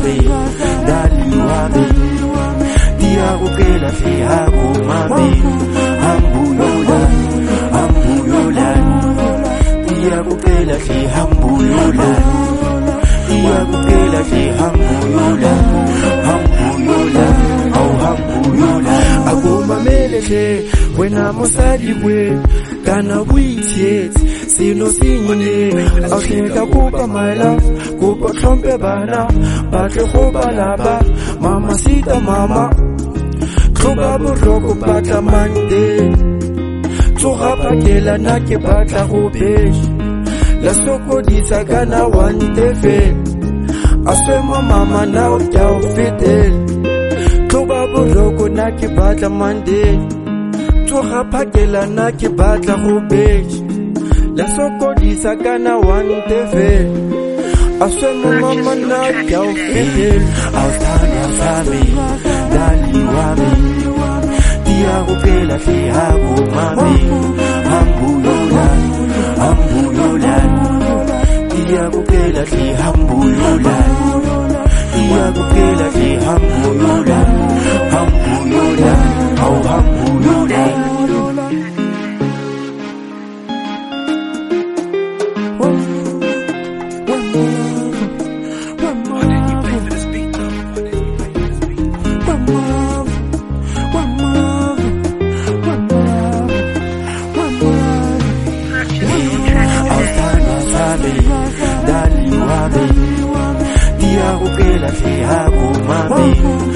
sami dali wami diyakupela hle akumami hambuyolani hambuyolani diyakupela hle hambuyolani diyakupela hle hambuyolani hambuyolani au hambuyolani akumamele hle wena mosadi we kana buitshetsi seno senyile a hleka kopa maela kopa tlhompe bana batle go balaba mama sita mama tloga boroko batla mande tsoga pakela na ke batla go besha la sokodisa kana wante fela aswema mama na o tya o fetela tloga boroko na ke batla mande tsoga pakela na ke batla go besha la sokodisa kana wante fela aswema mama na o tya o fetela awuthanda sami dali wami diyakupela hle akumami hambuyolani hambuyolani diyakupela hle hambuyolani diyakupela hle hambuyolani hambuyolani au hambuyolani dali wami diyakupela hle akumami